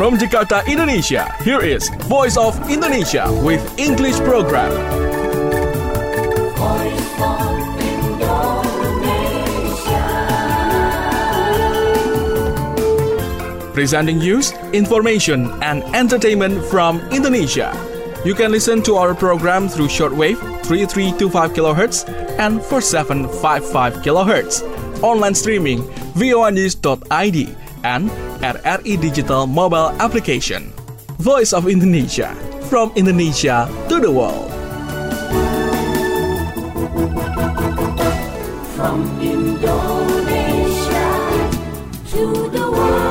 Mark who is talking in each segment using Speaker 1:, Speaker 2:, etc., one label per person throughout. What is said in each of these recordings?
Speaker 1: From Jakarta, Indonesia, here is Voice of Indonesia with English program.
Speaker 2: Voice of Indonesia.
Speaker 1: Presenting news, information, and entertainment from Indonesia. You can listen to our program through shortwave 3325 kHz and 4755 kHz. Online streaming voanews.id and RRI Digital mobile application. Voice of Indonesia, from Indonesia to the world.
Speaker 2: From Indonesia to the world.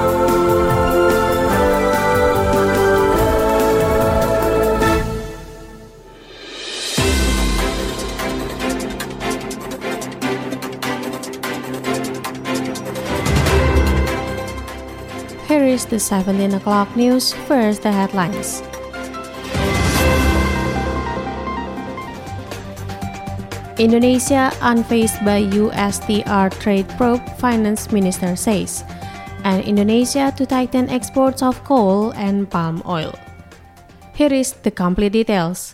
Speaker 3: Here is the 17 o'clock news. First, the headlines. Indonesia unfazed by USTR trade probe, Finance Minister says. And Indonesia to tighten exports of coal and palm oil. Here is the complete details.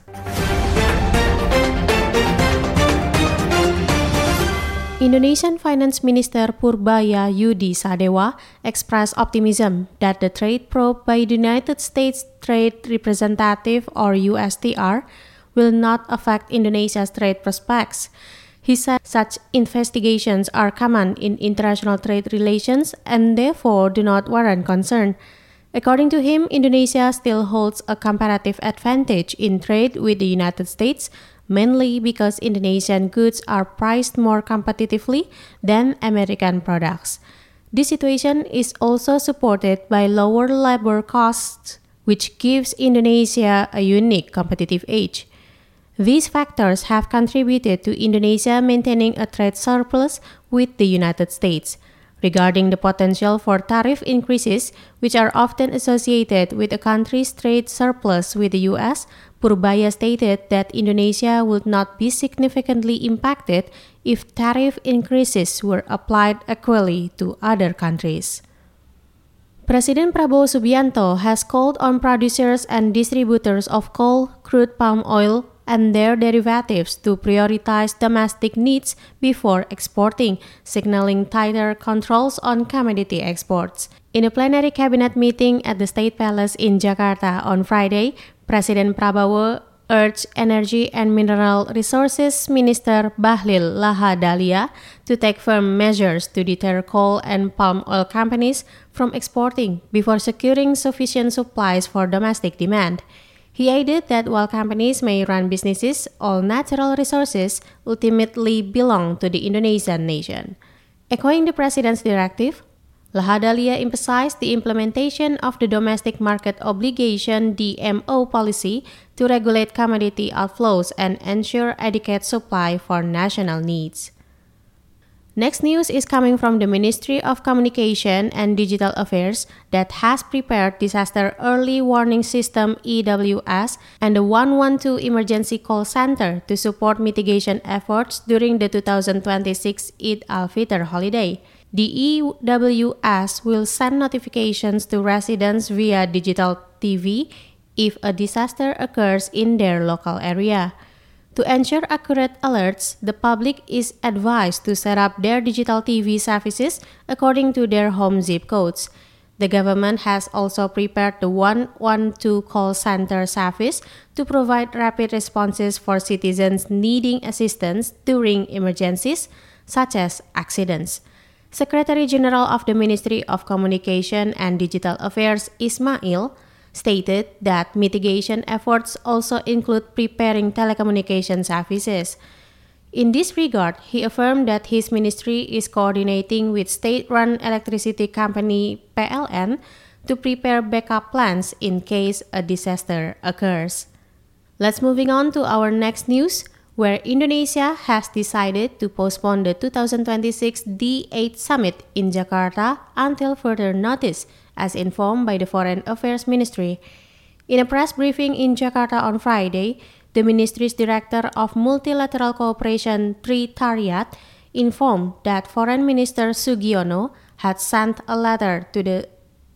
Speaker 3: Indonesian Finance Minister Purbaya Yudi Sadewa expressed optimism that the trade probe by the United States Trade Representative or USTR will not affect Indonesia's trade prospects. He said such investigations are common in international trade relations and therefore do not warrant concern. According to him, Indonesia still holds a comparative advantage in trade with the United States, mainly because Indonesian goods are priced more competitively than American products. This situation is also supported by lower labor costs, which gives Indonesia a unique competitive edge. These factors have contributed to Indonesia maintaining a trade surplus with the United States. Regarding the potential for tariff increases, which are often associated with a country's trade surplus with the U.S., Purbaya stated that Indonesia would not be significantly impacted if tariff increases were applied equally to other countries. President Prabowo Subianto has called on producers and distributors of coal, crude palm oil, and their derivatives to prioritize domestic needs before exporting, signaling tighter controls on commodity exports. In a plenary cabinet meeting at the State Palace in Jakarta on Friday, President Prabowo urged Energy and Mineral Resources Minister Bahlil Lahadalia to take firm measures to deter coal and palm oil companies from exporting before securing sufficient supplies for domestic demand. He added that while companies may run businesses, all natural resources ultimately belong to the Indonesian nation. Echoing the president's directive, Lahadalia emphasized the implementation of the Domestic Market Obligation (DMO) policy to regulate commodity outflows and ensure adequate supply for national needs. Next news is coming from the Ministry of Communication and Digital Affairs that has prepared Disaster Early Warning System (EWS) and the 112 Emergency Call Center to support mitigation efforts during the 2026 Eid al-Fitr holiday. The EWS will send notifications to residents via digital TV if a disaster occurs in their local area. To ensure accurate alerts, the public is advised to set up their digital TV services according to their home zip codes. The government has also prepared the 112 call center service to provide rapid responses for citizens needing assistance during emergencies, such as accidents. Secretary General of the Ministry of Communication and Digital Affairs, Ismail, stated that mitigation efforts also include preparing telecommunication services. In this regard, he affirmed that his ministry is coordinating with state-run electricity company PLN to prepare backup plans in case a disaster occurs. Let's moving on to our next news, where Indonesia has decided to postpone the 2026 D8 Summit in Jakarta until further notice, as informed by the Foreign Affairs Ministry. In a press briefing in Jakarta on Friday, the ministry's Director of Multilateral Cooperation, Tri Taryat, informed that Foreign Minister Sugiono had sent a letter to the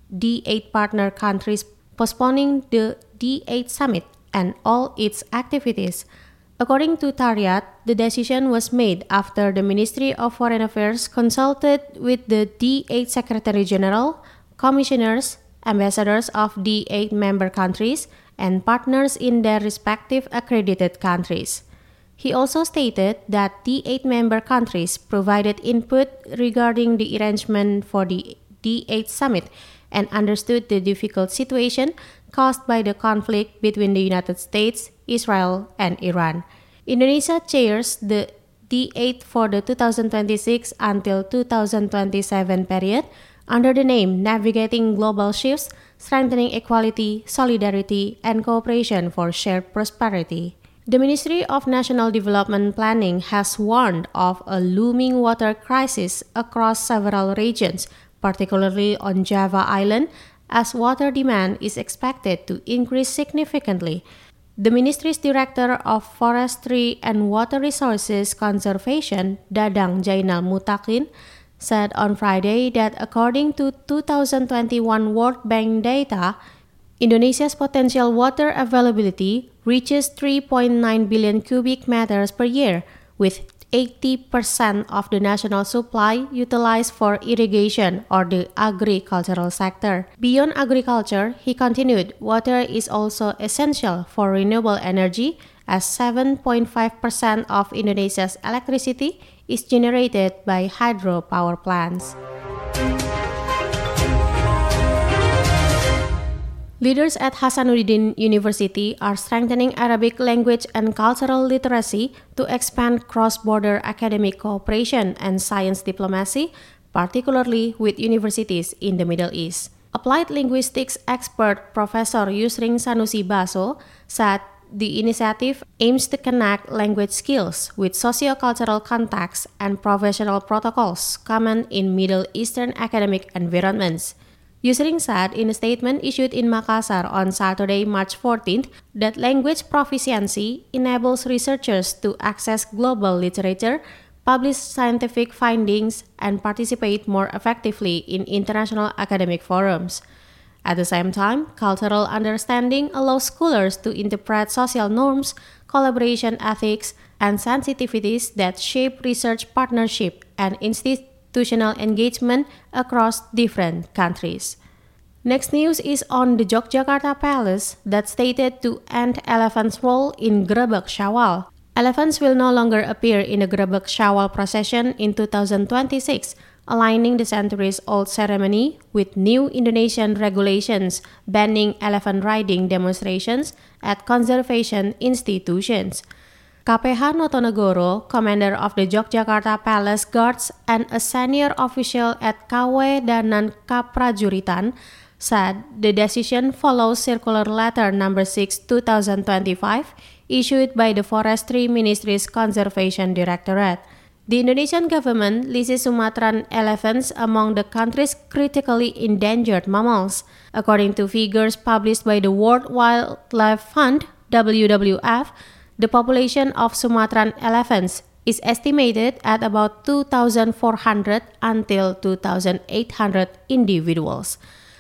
Speaker 3: D8 partner countries postponing the D8 summit and all its activities. According to Tariat, the decision was made after the Ministry of Foreign Affairs consulted with the D8 Secretary General, commissioners, ambassadors of D8 member countries, and partners in their respective accredited countries. He also stated that D8 member countries provided input regarding the arrangement for the D8 summit and understood the difficult situation caused by the conflict between the United States, Israel, and Iran. Indonesia chairs the D8 for the 2026 until 2027 period under the name Navigating Global Shifts, Strengthening Equality, Solidarity, and Cooperation for Shared Prosperity. The Ministry of National Development Planning has warned of a looming water crisis across several regions, particularly on Java Island, as water demand is expected to increase significantly. The ministry's Director of Forestry and Water Resources Conservation, Dadang Jainal Mutakin, said on Friday that according to 2021 World Bank data, Indonesia's potential water availability reaches 3.9 billion cubic meters per year, with 80% of the national supply utilized for irrigation or the agricultural sector. Beyond agriculture, he continued, water is also essential for renewable energy as 7.5% of Indonesia's electricity is generated by hydropower plants. Leaders at Hasanuddin University are strengthening Arabic language and cultural literacy to expand cross-border academic cooperation and science diplomacy, particularly with universities in the Middle East. Applied linguistics expert Professor Yusring Sanusi Baso said the initiative aims to connect language skills with socio-cultural contexts and professional protocols common in Middle Eastern academic environments. Yusring said in a statement issued in Makassar on Saturday, March 14th, that language proficiency enables researchers to access global literature, publish scientific findings, and participate more effectively in international academic forums. At the same time, cultural understanding allows scholars to interpret social norms, collaboration ethics, and sensitivities that shape research partnership and institutional engagement across different countries. Next news is on the Yogyakarta Palace that stated to end elephants' role in Grebek Syawal. Elephants will no longer appear in the Grebek Syawal procession in 2026, aligning the centuries-old ceremony with new Indonesian regulations banning elephant riding demonstrations at conservation institutions. KPH Notonegoro, commander of the Yogyakarta Palace Guards and a senior official at KW Danan Kaprajuritan, said the decision follows Circular Letter No. 6 2025 issued by the Forestry Ministry's Conservation Directorate. The Indonesian government lists Sumatran elephants among the country's critically endangered mammals. According to figures published by the World Wildlife Fund, WWF, the population of Sumatran elephants is estimated at about 2,400 until 2,800 individuals.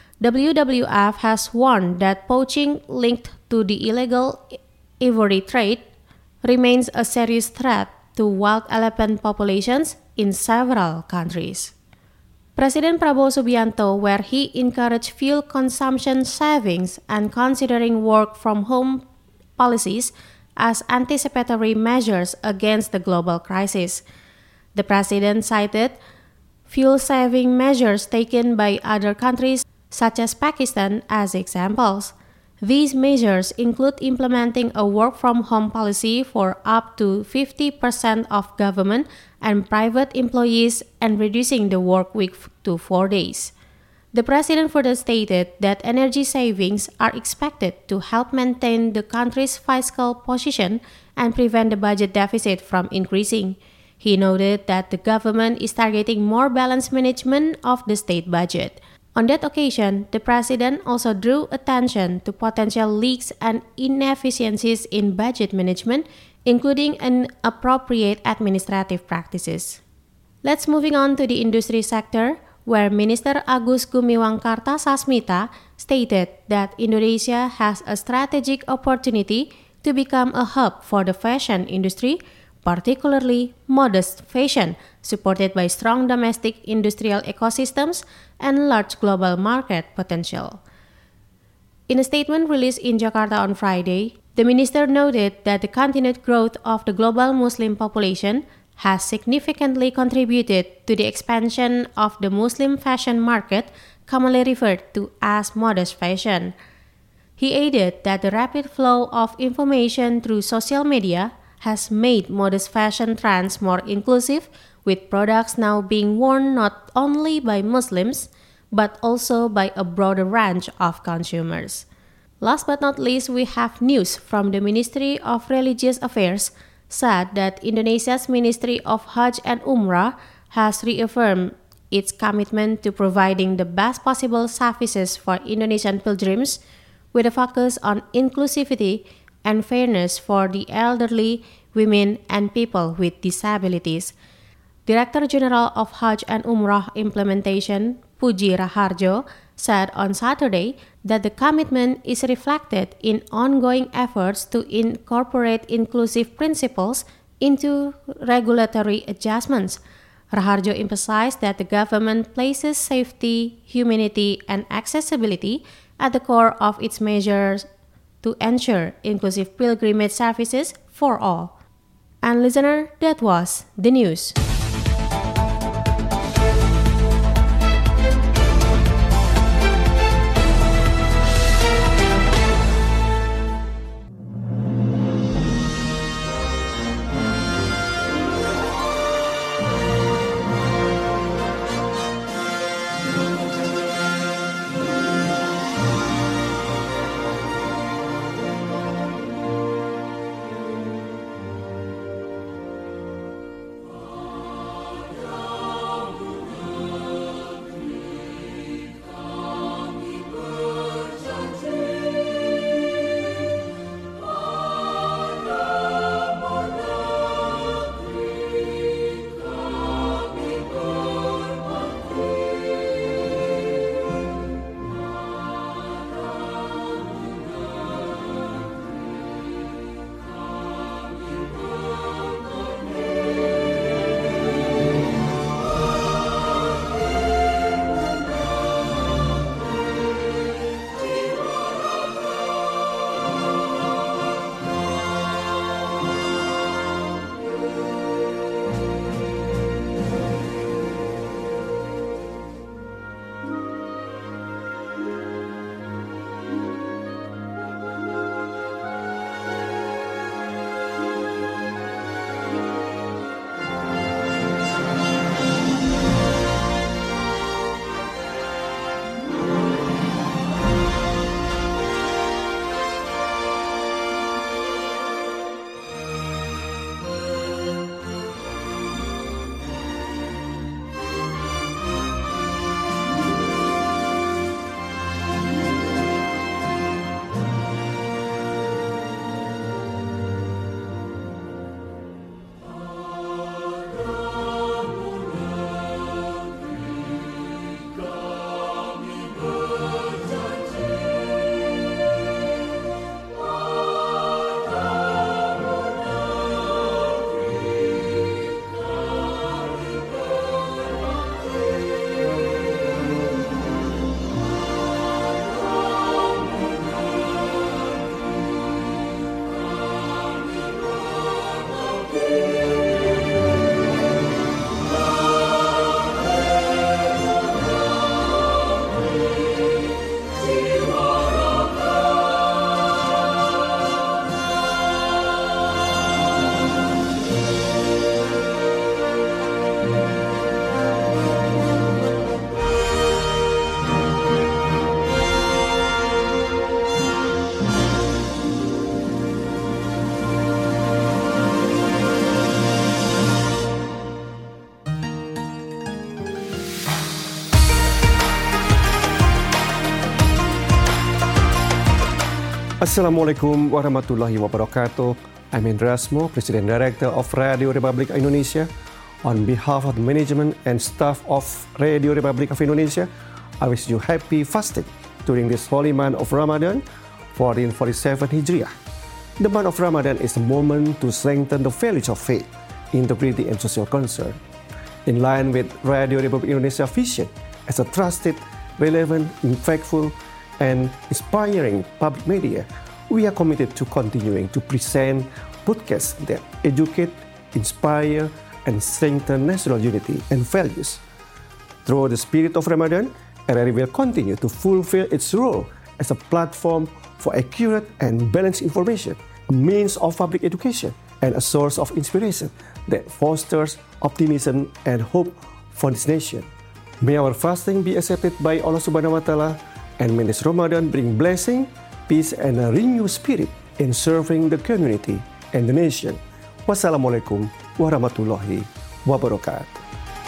Speaker 3: WWF has warned that poaching linked to the illegal ivory trade remains a serious threat to wild elephant populations in several countries. President Prabowo Subianto, where he encouraged fuel consumption savings and considering work-from-home policies as anticipatory measures against the global crisis. The president cited fuel-saving measures taken by other countries such as Pakistan as examples. These measures include implementing a work-from-home policy for up to 50% of government and private employees and reducing the work week to 4 days. The president further stated that energy savings are expected to help maintain the country's fiscal position and prevent the budget deficit from increasing. He noted that the government is targeting more balanced management of the state budget. On that occasion, the president also drew attention to potential leaks and inefficiencies in budget management, including inappropriate administrative practices. Let's moving on to the industry sector, where Minister Agus Gumiwang Kartasasmita stated that Indonesia has a strategic opportunity to become a hub for the fashion industry, particularly modest fashion, supported by strong domestic industrial ecosystems and large global market potential. In a statement released in Jakarta on Friday, the minister noted that the continued growth of the global Muslim population has significantly contributed to the expansion of the Muslim fashion market, commonly referred to as modest fashion. He added that the rapid flow of information through social media has made modest fashion trends more inclusive, with products now being worn not only by Muslims, but also by a broader range of consumers. Last but not least, we have news from the Ministry of Religious Affairs said that Indonesia's Ministry of Hajj and Umrah has reaffirmed its commitment to providing the best possible services for Indonesian pilgrims with a focus on inclusivity and fairness for the elderly, women, and people with disabilities. Director General of Hajj and Umrah Implementation, Puji Raharjo, said on Saturday that the commitment is reflected in ongoing efforts to incorporate inclusive principles into regulatory adjustments. Raharjo emphasized that the government places safety, humanity, and accessibility at the core of its measures to ensure inclusive pilgrimage services for all. And listener, that was the news.
Speaker 4: Assalamualaikum warahmatullahi wabarakatuh. I'm Indra Asmo, President Director of Radio Republik Indonesia. On behalf of the management and staff of Radio Republic of Indonesia, I wish you happy fasting during this holy month of Ramadan, 1447 Hijriah. The month of Ramadan is a moment to strengthen the values of faith, integrity, and social concern. In line with Radio Republic Indonesia vision as a trusted, relevant, impactful, and inspiring public media, we are committed to continuing to present podcasts that educate, inspire, and strengthen national unity and values. Through the spirit of Ramadan, RRI will continue to fulfill its role as a platform for accurate and balanced information, a means of public education, and a source of inspiration that fosters optimism and hope for this nation. May our fasting be accepted by Allah Subhanahu wa Ta'ala, and may this Ramadan bring blessing, peace, and a renewed spirit in serving the community and the nation. Wassalamualaikum warahmatullahi wabarakatuh.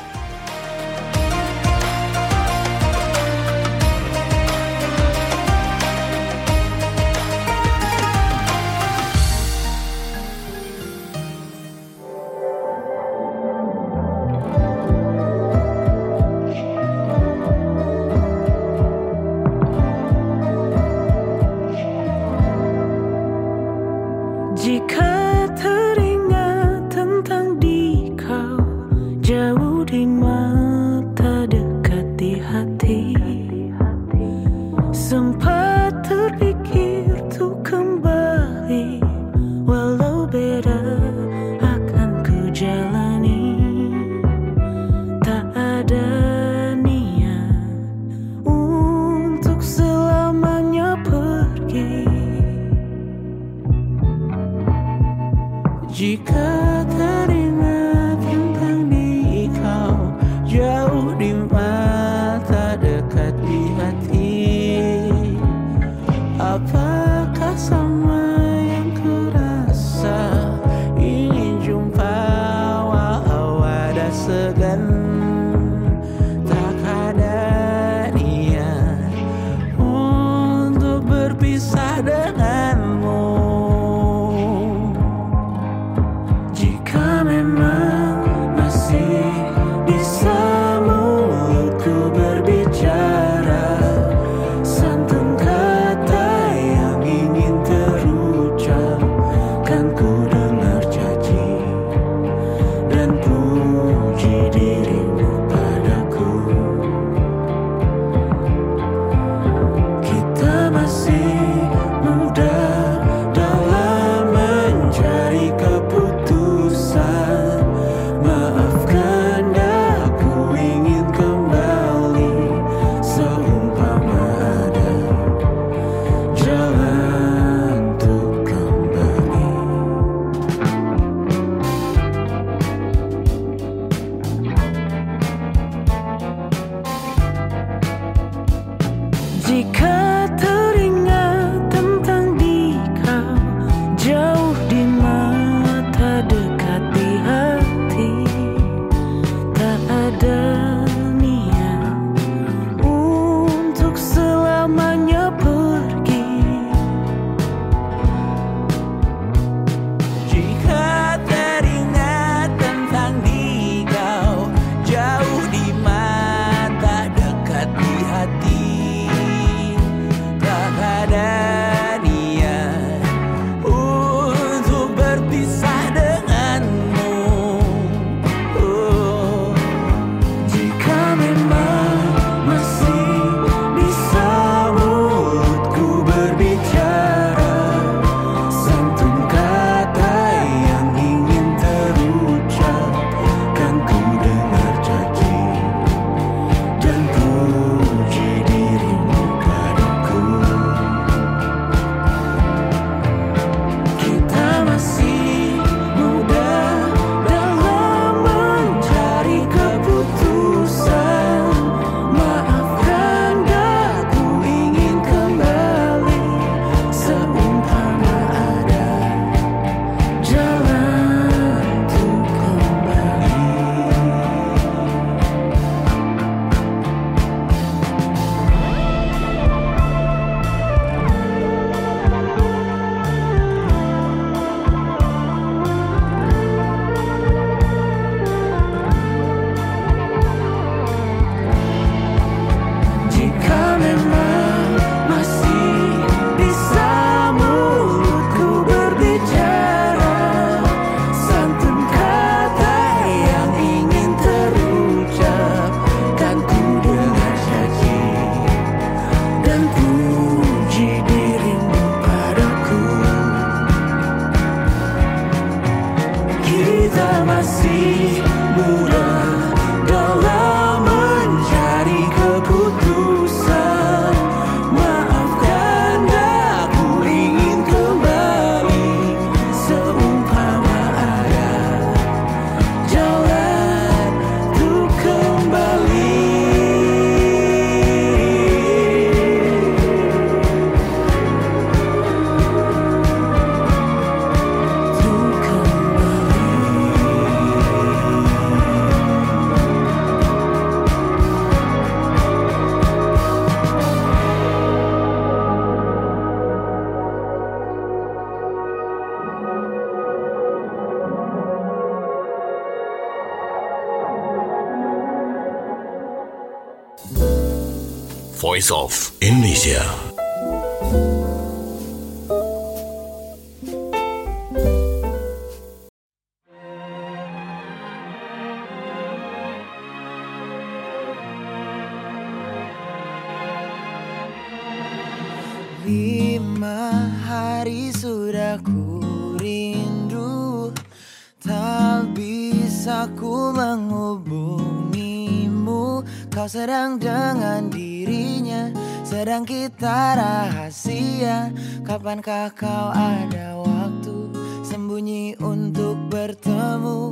Speaker 5: Jika teringat tentang dikau, jauh di mata, dekat di hati, sempat terpikir tuh kembali, walau beda akan ku jalani. Tak ada niat untuk selamanya pergi. Jika teringat tentang dikau, jauh di mata, dekat di hati, apakah sama yang ku rasa? Ingin jumpa walau ada segan, tak ada niat untuk berpisah denganmu. Jika kita masih muda dalam mencari keputusan. Maafkan aku ingin kembali seumpama ada jalan untuk kembali.
Speaker 6: Voice of Indonesia.
Speaker 5: Lima hari sudah ku rindu, tak bisa ku menghubungimu. Kau sedang dengan dirinya, sedang kita rahasia. Kapankah kau ada waktu sembunyi untuk bertemu?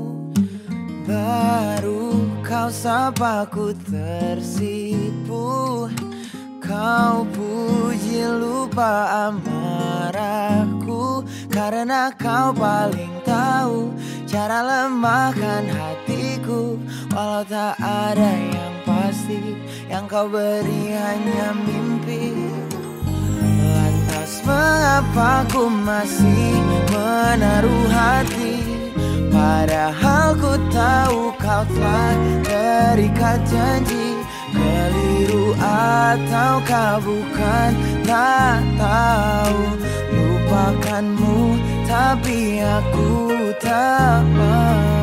Speaker 5: Baru kau sapa ku tersipu. Kau puji lupa amarahku, karena kau paling tahu cara lemahkan hatiku. Walau tak ada yang pasti, yang kau beri hanya mimpi. Lantas mengapa ku masih menaruh hati, padahal ku tahu kau telah terikat janji. Keliru ataukah bukan, tak tahu. Lupakanmu tapi aku tak mau.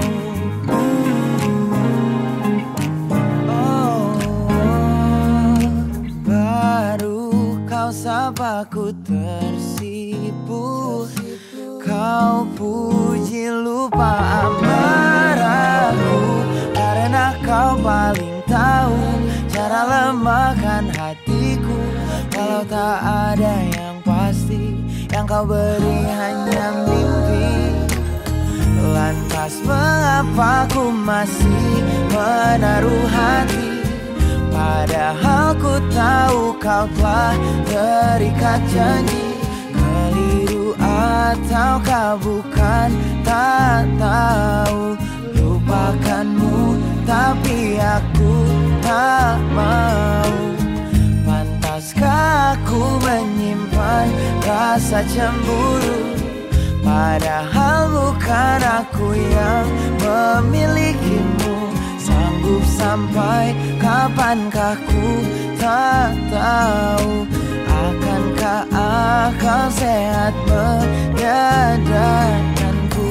Speaker 5: Baru kau sapa ku tersipu. Kau puji lupa amarahku, karena kau paling tahu cara lemahkan hatiku. Walau tak ada yang pasti, yang kau beri hanya mimpi. Lantas mengapa ku masih menaruh hati, padahal ku tahu kau telah terikat janji. Keliru ataukah bukan, tak tahu. Lupakanmu tapi aku tak mau. Pantaskah aku menyimpan rasa cemburu, padahal bukan aku yang memilikimu. Sanggup sampai kapankah ku tak tahu. Akankah akal sehat menyadarkanku?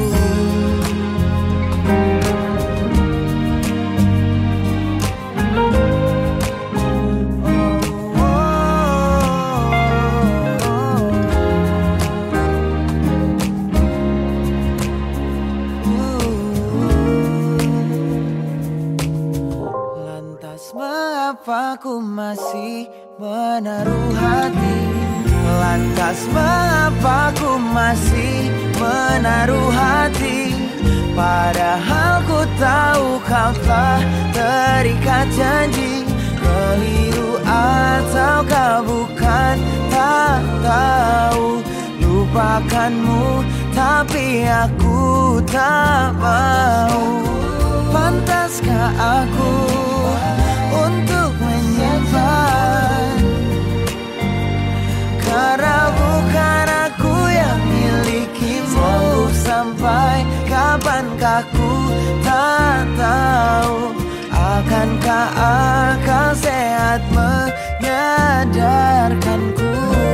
Speaker 5: Lantas mengapa ku masih menaruh hati? Lantas mengapa ku masih menaruh hati, padahal ku tahu kau telah terikat janji. Keliru ataukah bukan, tak tahu. Lupakanmu tapi aku tak mau. Pantaskah aku untuk menyimpan, karena bukan aku yang milikimu. Sanggup sampai kapankah ku tak tahu. Akankah akal sehat menyadarkanku?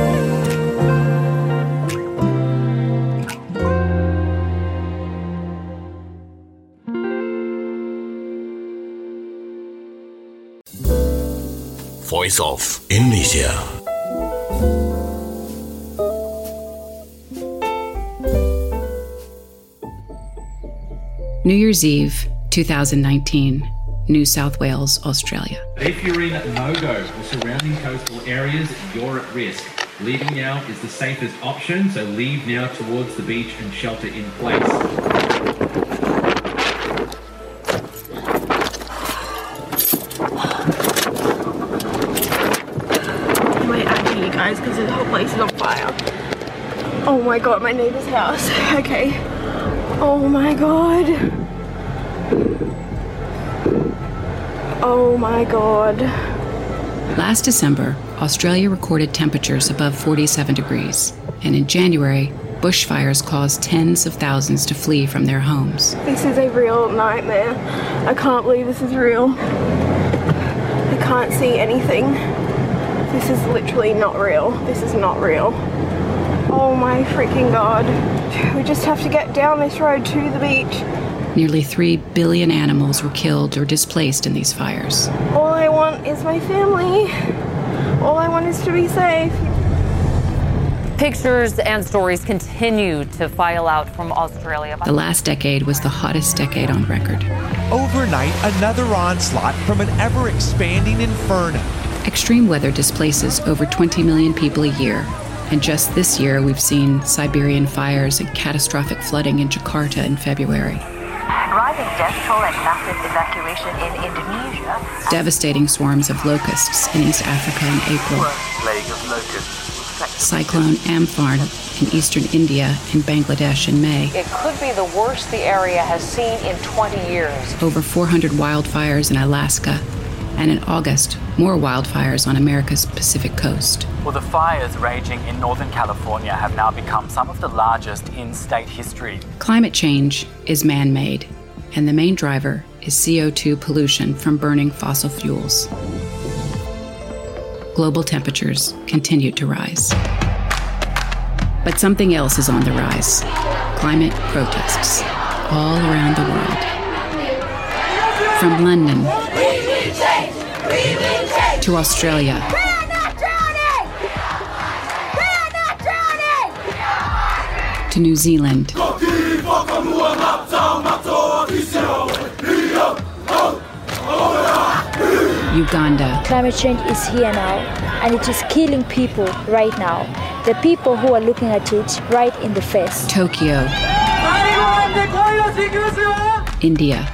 Speaker 6: Voice of Indonesia.
Speaker 7: New Year's Eve, 2019, New South Wales, Australia.
Speaker 8: If you're in no-go or surrounding coastal areas, you're at risk. Leaving now is the safest option, so leave now towards the beach and shelter in place.
Speaker 9: Wait, actually, guys, because the whole place is on fire. Oh my god, my neighbor's house. Okay. Oh my god. Oh my god.
Speaker 7: Last December, Australia recorded temperatures above 47 degrees, and in January, bushfires caused tens of thousands to flee from their homes.
Speaker 9: This is a real nightmare. I can't believe this is real. I can't see anything. This is literally not real. This is not real. Oh my freaking god. We just have to get down this road to the beach.
Speaker 7: Nearly 3 billion animals were killed or displaced in these fires.
Speaker 9: All I want is my family. All I want is to be safe.
Speaker 10: Pictures and stories continue to file out from Australia.
Speaker 7: The last decade was the hottest decade on record.
Speaker 11: Overnight, another onslaught from an ever-expanding inferno.
Speaker 7: Extreme weather displaces over 20 million people a year. And just this year, we've seen Siberian fires and catastrophic flooding in Jakarta in February.
Speaker 10: Rising death toll and massive evacuation in Indonesia.
Speaker 7: Devastating swarms of locusts in East Africa in April. Cyclone Amphan in eastern India and Bangladesh in May.
Speaker 10: It could be the worst the area has seen in 20 years.
Speaker 7: Over 400 wildfires in Alaska. And in August, more wildfires on America's Pacific coast.
Speaker 12: Well, the fires raging in Northern California have now become some of the largest in state history.
Speaker 7: Climate change is man-made, and the main driver is CO2 pollution from burning fossil fuels. Global temperatures continue to rise. But something else is on the rise. Climate protests all around the world. From London to Australia, to New Zealand, Uganda.
Speaker 13: Climate change is here now, and it is killing people right now. The people who are looking at it right in the face.
Speaker 7: Tokyo, India.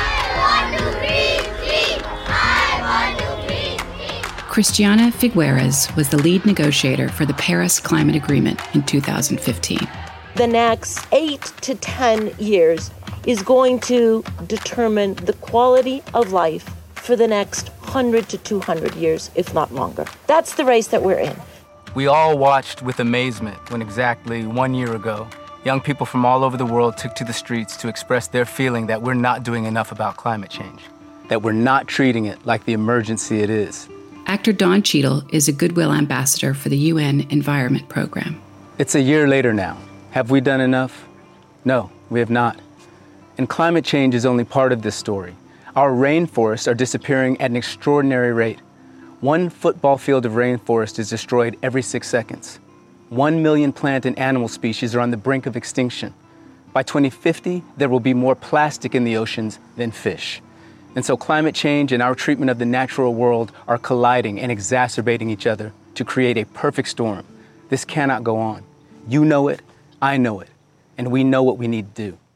Speaker 7: Christiana Figueres was the lead negotiator for the Paris Climate Agreement in 2015.
Speaker 14: The next 8 to 10 years is going to determine the quality of life for the next 100 to 200 years, if not longer. That's the race that we're in.
Speaker 12: We all watched with amazement when exactly 1 year ago, young people from all over the world took to the streets to express their feeling that we're not doing enough about climate change, that we're not treating it like the emergency it is.
Speaker 7: Actor Don Cheadle is a Goodwill Ambassador for the UN Environment Program.
Speaker 12: It's a year later now. Have we done enough? No, we have not. And climate change is only part of this story. Our rainforests are disappearing at an extraordinary rate. 1 football field of rainforest is destroyed every 6 seconds. 1 million plant and animal species are on the brink of extinction. By 2050, there will be more plastic in the oceans than fish. And so climate change and our treatment of the natural world are colliding and exacerbating each other to create a perfect storm. This cannot go on. You know it, I know it, and we know what we need to do.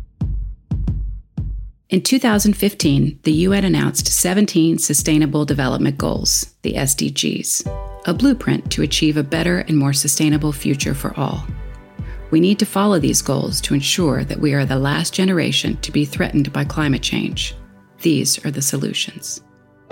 Speaker 7: In 2015, the UN announced 17 Sustainable Development Goals, the SDGs, a blueprint to achieve a better and more sustainable future for all. We need to follow these goals to ensure that we are the last generation to be threatened by climate change. These are the solutions.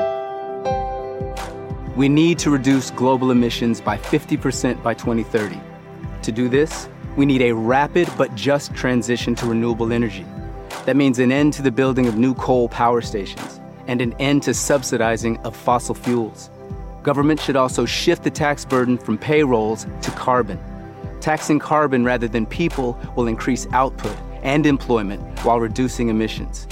Speaker 12: We need to reduce global emissions by 50% by 2030. To do this, we need a rapid but just transition to renewable energy. That means an end to the building of new coal power stations and an end to subsidizing of fossil fuels. Government should also shift the tax burden from payrolls to carbon. Taxing carbon rather than people will increase output and employment while reducing emissions.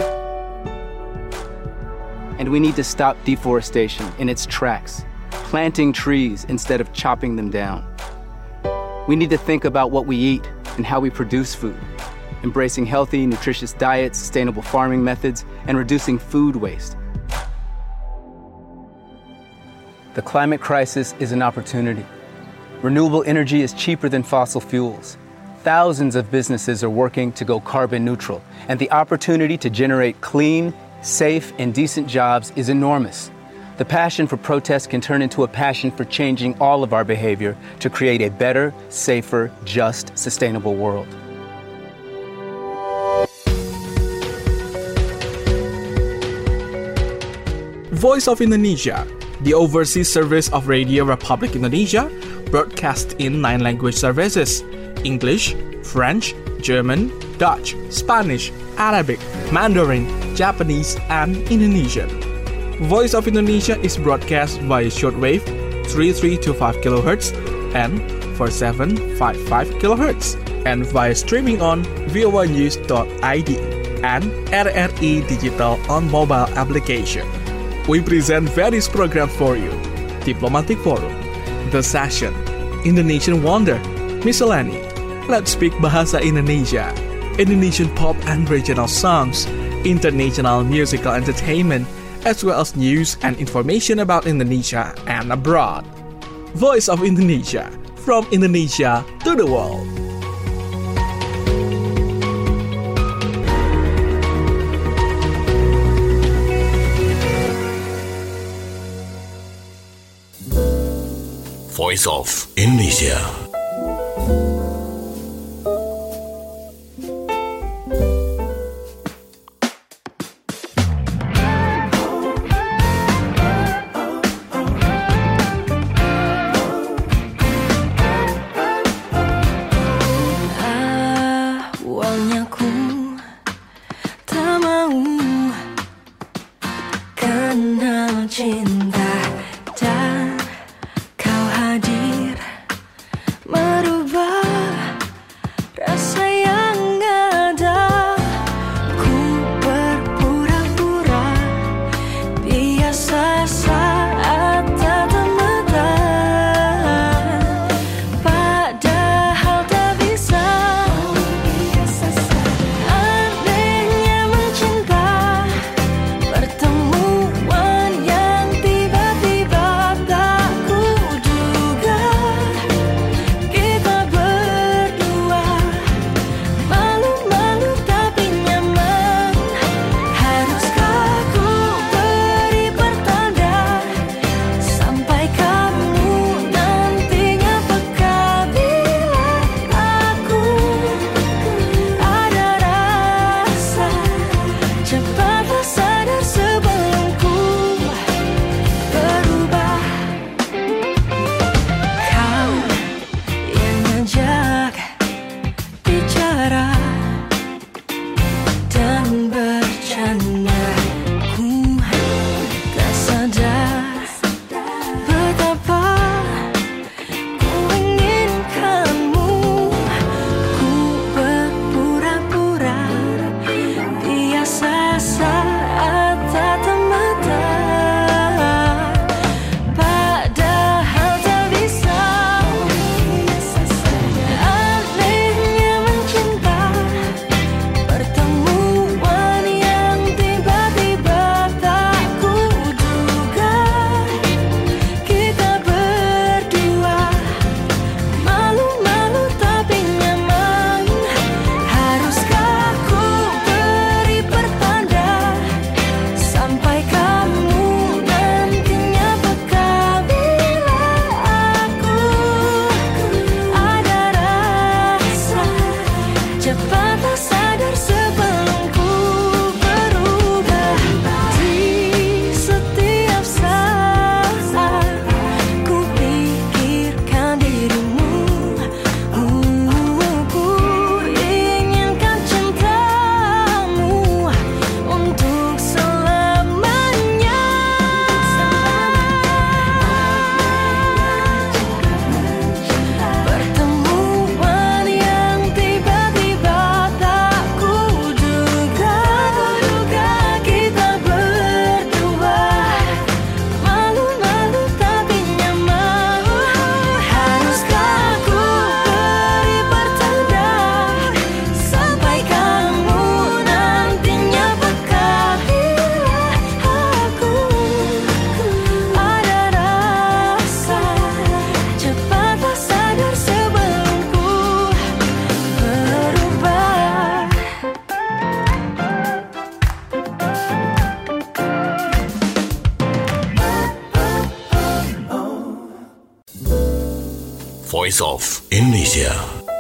Speaker 12: And we need to stop deforestation in its tracks, planting trees instead of chopping them down. We need to think about what we eat and how we produce food. embracing healthy, nutritious diets, sustainable farming methods, and reducing food waste. The climate crisis is an opportunity. Renewable energy is cheaper than fossil fuels. Thousands of businesses are working to go carbon neutral, and the opportunity to generate clean, safe, and decent jobs is enormous. The passion for protest can turn into a passion for changing all of our behavior to create a better, safer, just, sustainable world.
Speaker 1: Voice of Indonesia, the overseas service of Radio Republic Indonesia, broadcast in 9 language services: English, French, German, Dutch, Spanish, Arabic, Mandarin, Japanese, and Indonesian. Voice of Indonesia is broadcast via shortwave 3325 kHz and 4755 kHz, and via streaming on voanews.id and RRI Digital on mobile application. We present various programs for you: Diplomatic Forum, The Session, Indonesian Wonder, Miscellany, Let's Speak Bahasa Indonesia, Indonesian pop and regional songs, international musical entertainment, as well as news and information about Indonesia and abroad. Voice of Indonesia, from Indonesia to the world.
Speaker 6: Voice of Indonesia. Voice of Indonesia.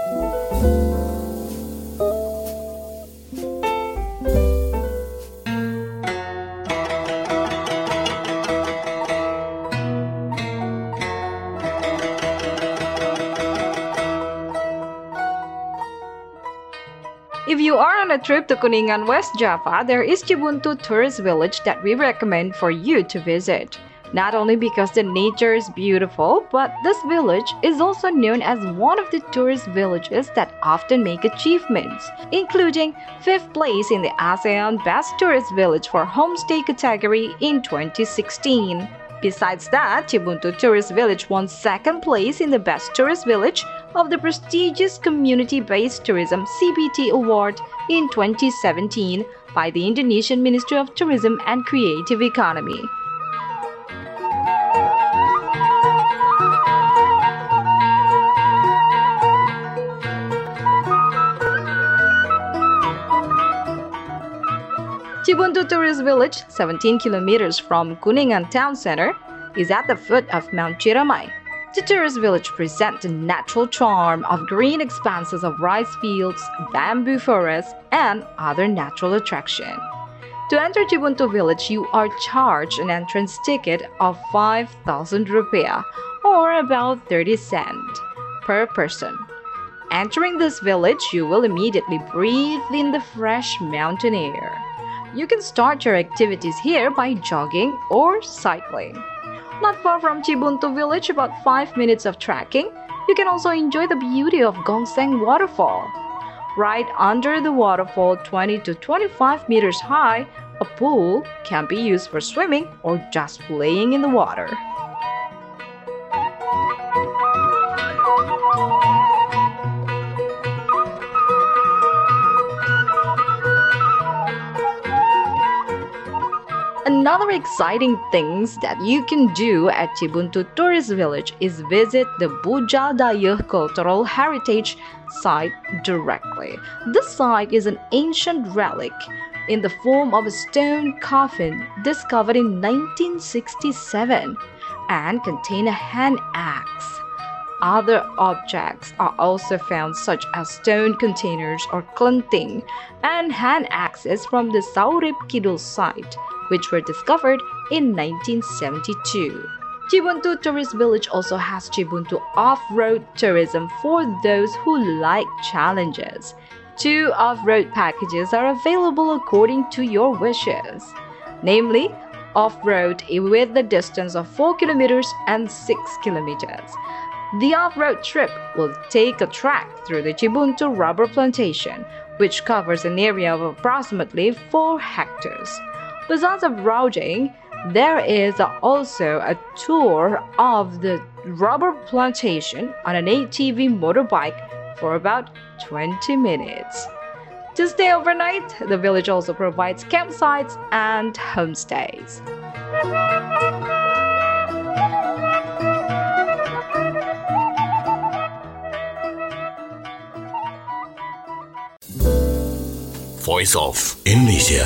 Speaker 15: If you are on a trip to Kuningan, West Java, there is Cibuntu Tourist Village that we recommend for you to visit. Not only because the nature is beautiful, but this village is also known as one of the tourist villages that often make achievements, including 5th place in the ASEAN Best Tourist Village for Homestay category in 2016. Besides that, Cibuntu Tourist Village won 2nd place in the Best Tourist Village of the prestigious Community-Based Tourism CBT Award in 2017 by the Indonesian Ministry of Tourism and Creative Economy. Cibuntu Tourist Village, 17 kilometers from Kuningan Town Center, is at the foot of Mount Ciremai. The tourist village presents a natural charm of green expanses of rice fields, bamboo forests, and other natural attractions. To enter Cibuntu Village, you are charged an entrance ticket of 5,000 rupiah, or about 30 cents, per person. Entering this village, you will immediately breathe in the fresh mountain air. You can start your activities here by jogging or cycling. Not far from Cibuntu Village, about 5 minutes of trekking, you can also enjoy the beauty of Gongseng Waterfall. Right under the waterfall, 20 to 25 meters high, a pool can be used for swimming or just playing in the water. Another exciting things that you can do at Cibuntu Tourist Village is visit the Bujal Dayeuh Cultural Heritage Site directly. This site is an ancient relic in the form of a stone coffin discovered in 1967 and contain a hand axe. Other objects are also found such as stone containers or klenting and hand axes from the Saurip Kidul site, which were discovered in 1972. Cibuntu Tourist Village also has Cibuntu off-road tourism for those who like challenges. 2 off-road packages are available according to your wishes, namely off-road with a distance of 4 kilometers and 6 kilometers. The off-road trip will take a trek through the Cibuntu rubber plantation, which covers an area of approximately 4 hectares. Besides of routing, there is also a tour of the rubber plantation on an ATV motorbike for about 20 minutes. To stay overnight, the village also provides campsites and homestays.
Speaker 6: Voice of Indonesia.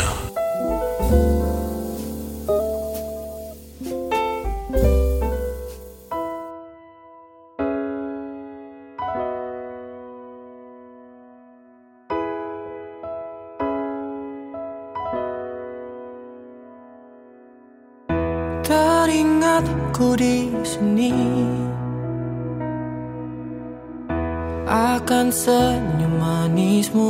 Speaker 5: Teringatku di sini akan senyum manismu,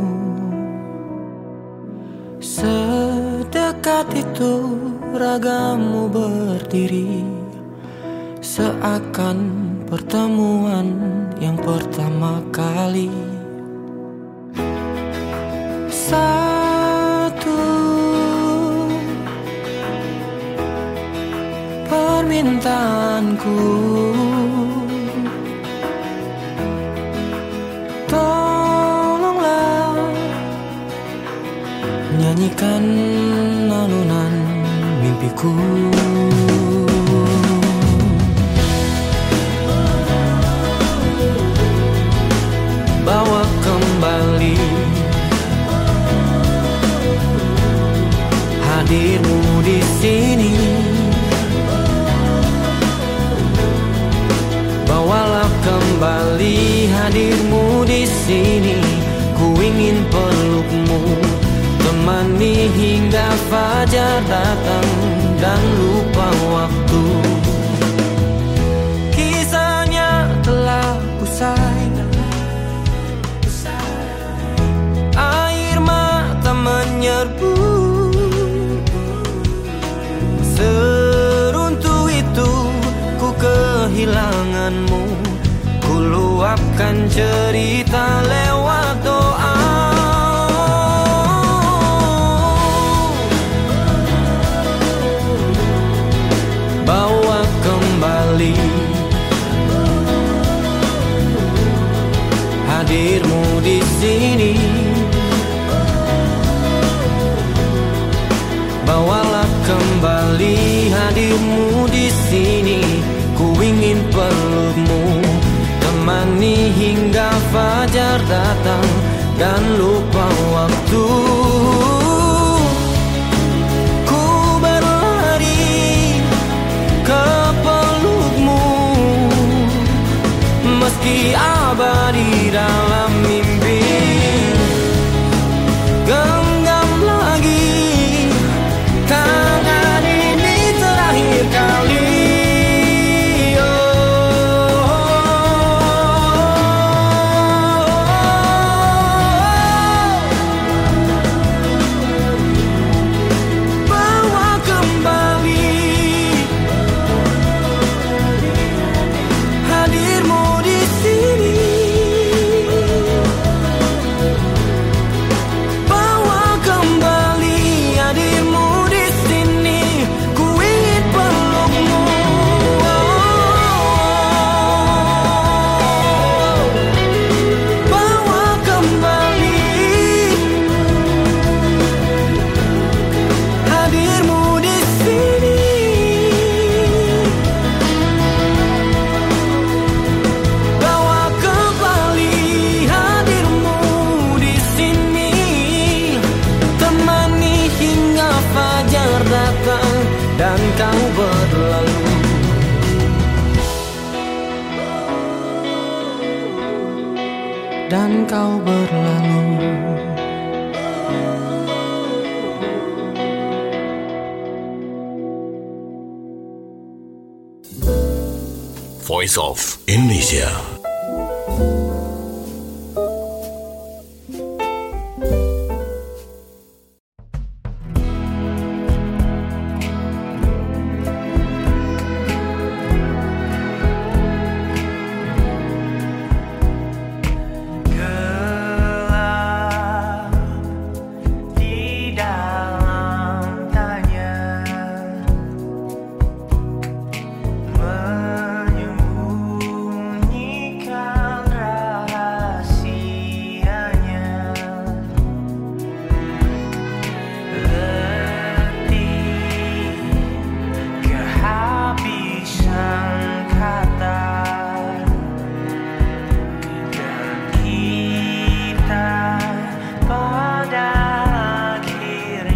Speaker 5: sedekat itu ragamu berdiri, seakan pertemuan yang pertama kali. Satu permintaanku, tolonglah nyanyikan alunan mimpiku. Bawa kembali hadirmu di sini. Bawalah kembali ingin pelukmu, temani hingga fajar datang dan lupa waktu. Kisahnya telah usai, air mata menyerbu, seruntuh itu ku kehilanganmu. Ku luapkan cerita lewat doa. Bawa kembali hadirmu di sini. Bawalah kembali hadirmu di sini. Ku ingin pelukmu, temani hingga fajar datang dan lupa waktu. Ku berlari ke pelukmu, meski abadi dalam mimpi. Genggam lagi tangan ini terakhir kali. Dan kau berlalu, dan kau berlalu.
Speaker 6: Voice of Indonesia.
Speaker 5: Pada akhirnya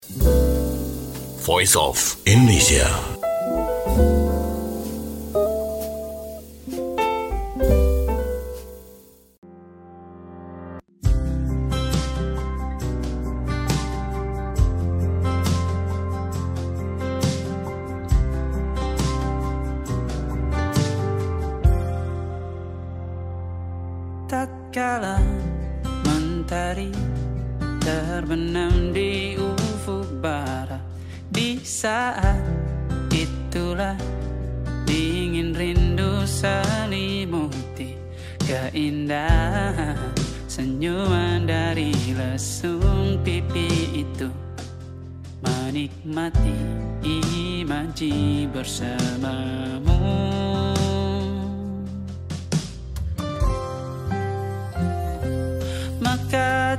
Speaker 6: Voice of Indonesia.
Speaker 16: Tatkala mentari terbenam di ufuk barat, di saat itulah dingin rindu selimuti keindahan senyuman dari lesung pipi itu, menikmati imaji bersamamu. Maka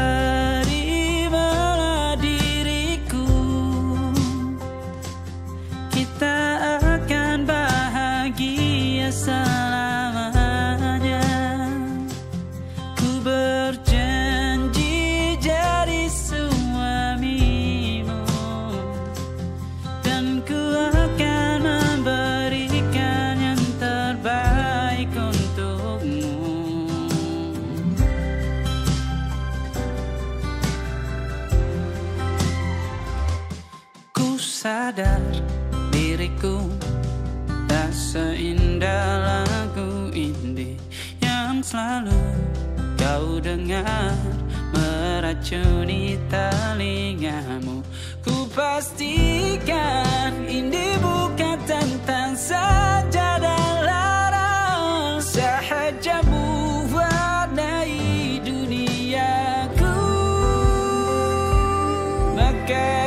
Speaker 16: terimalah diriku, kita akan bahagia selamanya. Ku berjanji jadi suamimu, dan ku akan memberikan yang terbaik untukmu. Sadar diriku tak seindah lagu indie yang selalu kau dengar meracuni telingamu. Ku pastikan indie bukan tentang saja dan lara, sahaja mewarnai duniaku. Maka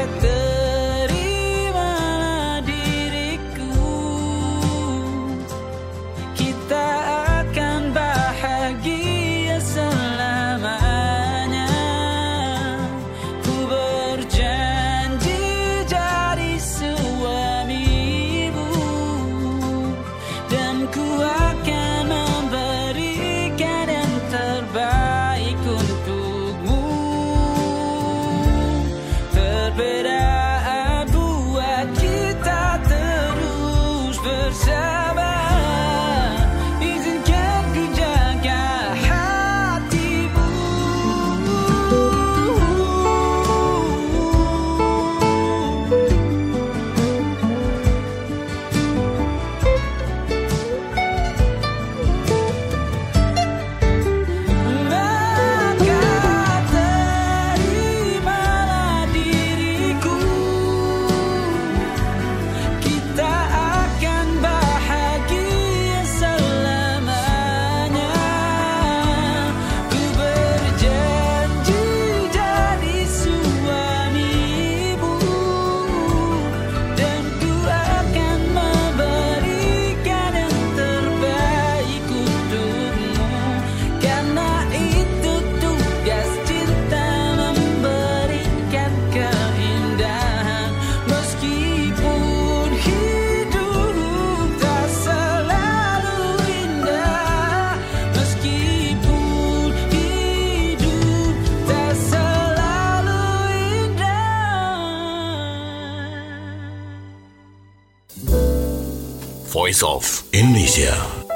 Speaker 6: Voice of Indonesia.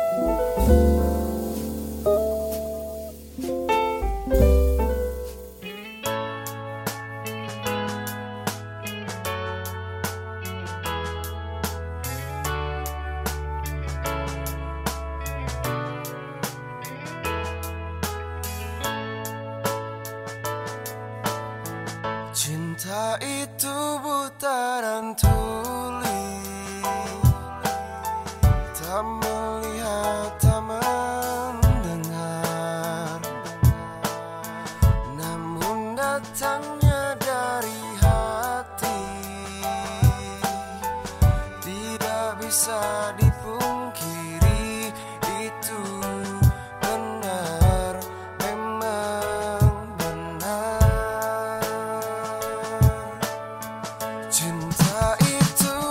Speaker 17: Cinta itu buta dan tuli, tak melihat, tak mendengar, namun datangnya dari hati tidak bisa dipungkiri. Itu benar, memang benar. Cinta itu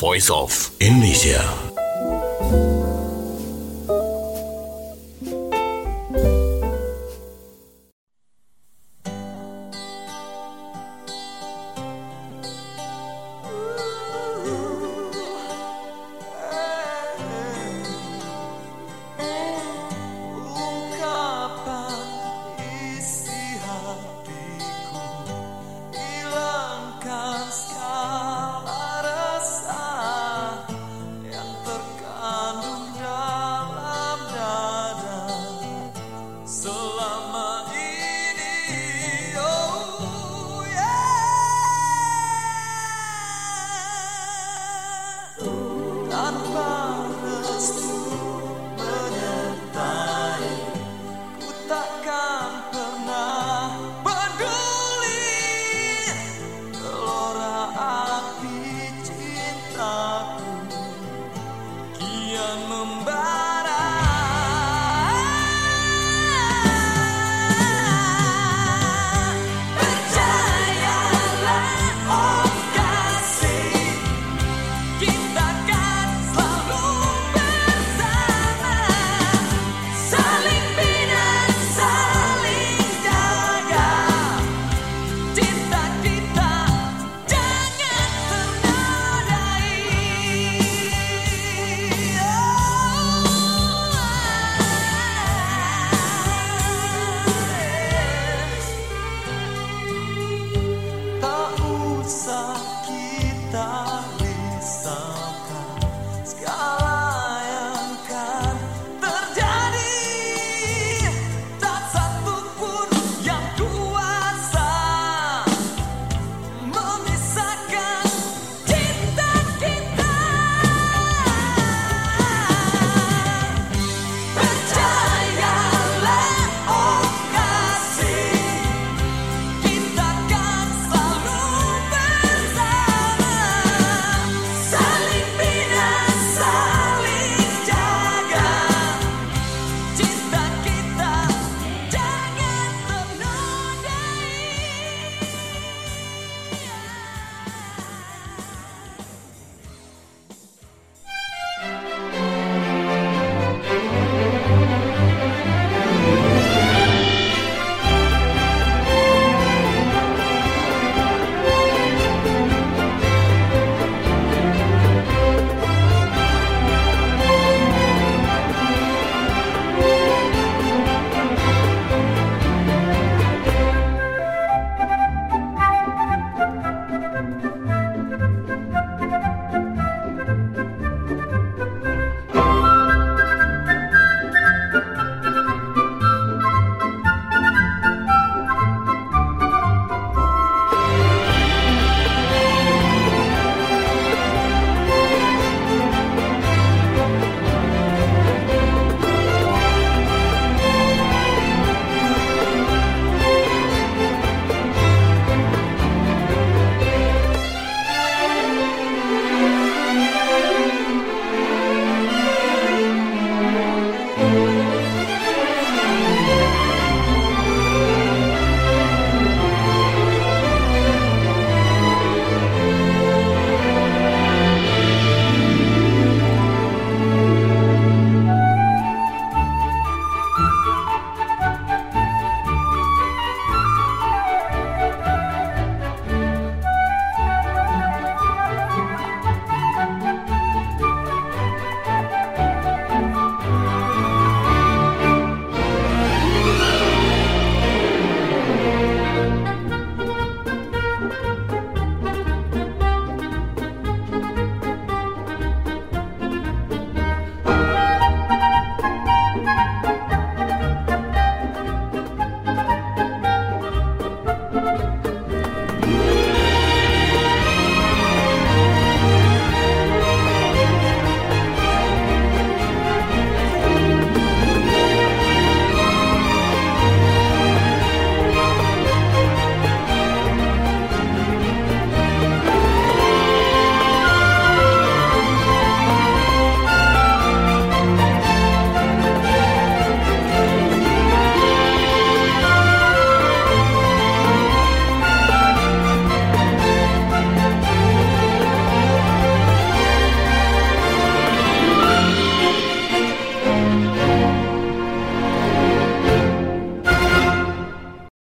Speaker 6: Voice of Indonesia.